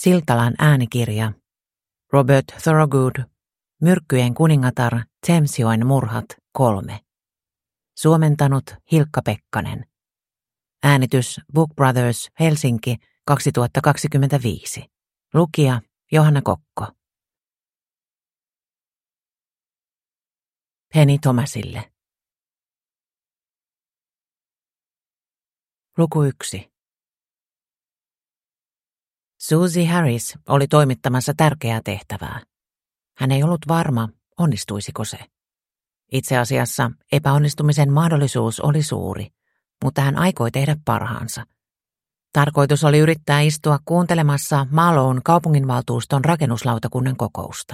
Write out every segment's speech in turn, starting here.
Siltalan äänikirja. Robert Thorogood. Myrkkyjen kuningatar. Thamesjoen murhat. 3. Suomentanut Hilkka Pekkanen. Äänitys Book Brothers, Helsinki, 2025. Lukija Johanna Kokko. Penny Thomasille. Luku 1. Susie Harris oli toimittamassa tärkeää tehtävää. Hän ei ollut varma, onnistuisiko se. Itse asiassa epäonnistumisen mahdollisuus oli suuri, mutta hän aikoi tehdä parhaansa. Tarkoitus oli yrittää istua kuuntelemassa Maloon kaupunginvaltuuston rakennuslautakunnan kokousta.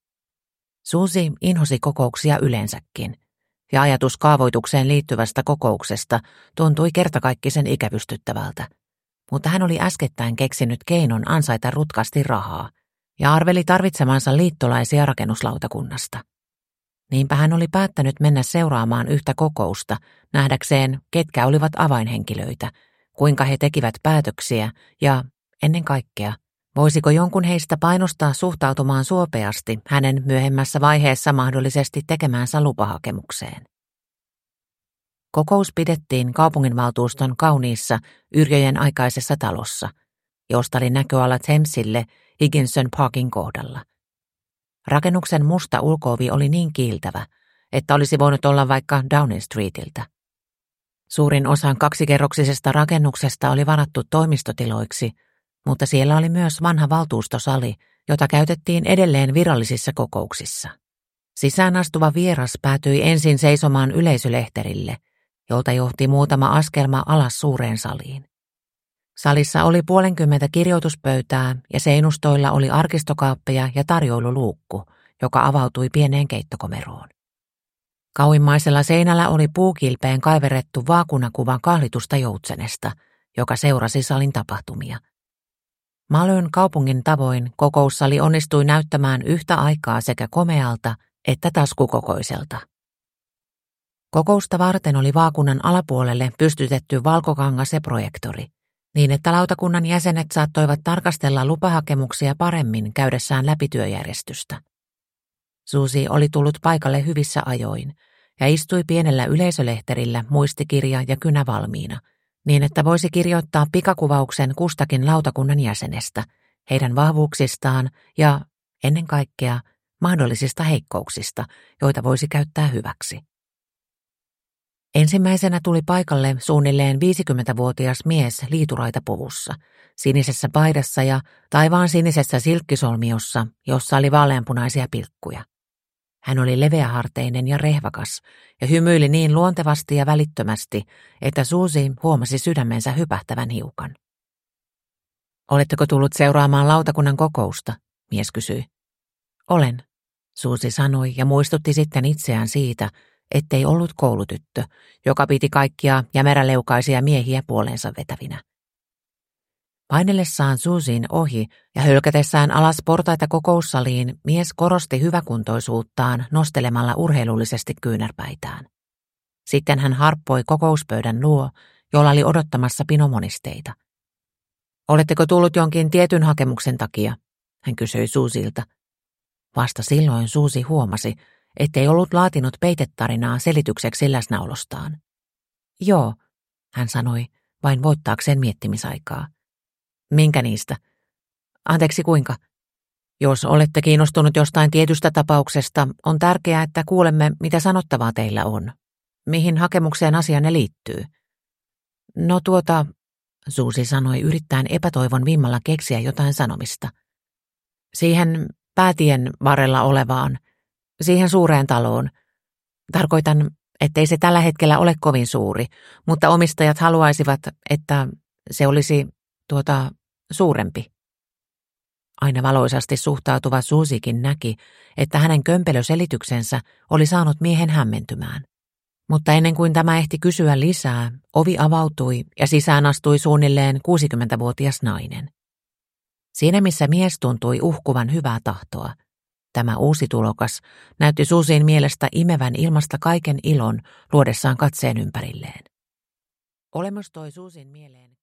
Susie inhosi kokouksia yleensäkin, ja ajatus kaavoitukseen liittyvästä kokouksesta tuntui kertakaikkisen ikävystyttävältä. Mutta hän oli äskettäin keksinyt keinon ansaita rutkasti rahaa ja arveli tarvitsemansa liittolaisia rakennuslautakunnasta. Niinpä hän oli päättänyt mennä seuraamaan yhtä kokousta nähdäkseen, ketkä olivat avainhenkilöitä, kuinka he tekivät päätöksiä ja, ennen kaikkea, voisiko jonkun heistä painostaa suhtautumaan suopeasti hänen myöhemmässä vaiheessa mahdollisesti tekemäänsä lupahakemukseen. Kokous pidettiin kaupunginvaltuuston kauniissa Yrjöjen aikaisessa talossa, josta oli näköala Thamesille Higginson Parkin kohdalla. Rakennuksen musta ulko-ovi oli niin kiiltävä, että olisi voinut olla vaikka Downing Streetiltä. Suurin osa kaksikerroksisesta rakennuksesta oli varattu toimistotiloiksi, mutta siellä oli myös vanha valtuustosali, jota käytettiin edelleen virallisissa kokouksissa. Sisään astuva vieras päätyi ensin seisomaan yleisölehterille, jolta johti muutama askelma alas suureen saliin. Salissa oli 50 kirjoituspöytää ja seinustoilla oli arkistokaappeja ja tarjoiluluukku, joka avautui pieneen keittokomeroon. Kauimmaisella seinällä oli puukilpeen kaiverrettu vaakunakuva kahlitusta joutsenesta, joka seurasi salin tapahtumia. Malön kaupungin tavoin kokoussali onnistui näyttämään yhtä aikaa sekä komealta että taskukokoiselta. Kokousta varten oli vaakunan alapuolelle pystytetty valkokangas ja projektori, niin että lautakunnan jäsenet saattoivat tarkastella lupahakemuksia paremmin käydessään läpi työjärjestystä. Susie oli tullut paikalle hyvissä ajoin ja istui pienellä yleisölehterillä muistikirja ja kynä valmiina, niin että voisi kirjoittaa pikakuvauksen kustakin lautakunnan jäsenestä, heidän vahvuuksistaan ja, ennen kaikkea, mahdollisista heikkouksista, joita voisi käyttää hyväksi. Ensimmäisenä tuli paikalle suunnilleen 50-vuotias mies liituraitapuvussa, sinisessä paidassa ja taivaan sinisessä silkkisolmiossa, jossa oli vaaleanpunaisia pilkkuja. Hän oli leveäharteinen ja rehvakas ja hymyili niin luontevasti ja välittömästi, että Susie huomasi sydämensä hypähtävän hiukan. "Oletteko tullut seuraamaan lautakunnan kokousta?" mies kysyi. "Olen", Susie sanoi ja muistutti sitten itseään siitä, ettei ollut koulutyttö, joka piti kaikkia jämeräleukaisia miehiä puoleensa vetävinä. Painellessaan Susien ohi ja hölkätessään alas portaita kokoussaliin mies korosti hyväkuntoisuuttaan nostelemalla urheilullisesti kyynärpäitään. Sitten hän harppoi kokouspöydän luo, jolla oli odottamassa pinomonisteita. "Oletteko tullut jonkin tietyn hakemuksen takia?" hän kysyi Susilta. Vasta silloin Susie huomasi, ettei ollut laatinut peitetarinaa selitykseksi läsnäolostaan. "Joo", hän sanoi, vain voittaakseen miettimisaikaa. "Minkä niistä? Anteeksi, kuinka? Jos olette kiinnostunut jostain tietystä tapauksesta, on tärkeää, että kuulemme, mitä sanottavaa teillä on. Mihin hakemukseen asianne liittyy?" "No Susie sanoi yrittäen epätoivon vimmalla keksiä jotain sanomista. "Siihen päätien varrella olevaan. Siihen suureen taloon. Tarkoitan, ettei se tällä hetkellä ole kovin suuri, mutta omistajat haluaisivat, että se olisi suurempi." Aina valoisasti suhtautuva Susiekin näki, että hänen kömpelöselityksensä oli saanut miehen hämmentymään. Mutta ennen kuin tämä ehti kysyä lisää, ovi avautui ja sisään astui suunnilleen 60-vuotias nainen. Siinä missä mies tuntui uhkuvan hyvää tahtoa, tämä uusi tulokas näytti Susien mielestä imevän ilmasta kaiken ilon luodessaan katseen ympärilleen. Olemus toi Susien mieleen